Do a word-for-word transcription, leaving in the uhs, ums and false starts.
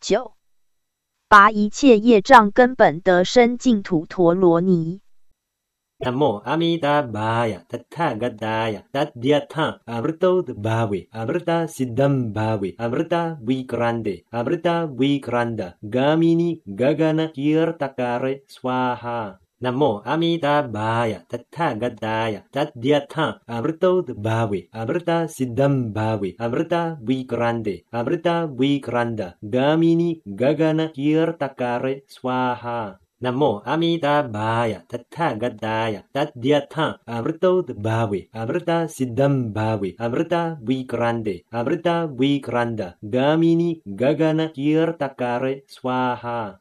九，拔一切业障根本得生净土陀罗尼。 南无阿弥达巴呀，达他嘎达呀，达迪亚他，阿姆多的巴维，阿姆达西达巴维，阿姆达维格兰德，阿姆达维格兰达，嘎米尼嘎嘎那基尔塔卡瑞斯瓦哈。南无阿弥达巴呀，达他嘎达呀，达迪亚他，阿姆多的巴维，阿姆达西达巴维，阿姆达维格兰德，阿姆达维格兰达，嘎米尼嘎嘎那基尔塔卡瑞斯瓦哈。南无阿弥达巴呀，达他嘎达呀，达迪亚他，阿姆多的巴维，阿姆达西达巴维，阿姆达维格兰德，阿姆达维格兰达，嘎米尼嘎嘎那基尔塔卡瑞斯瓦哈。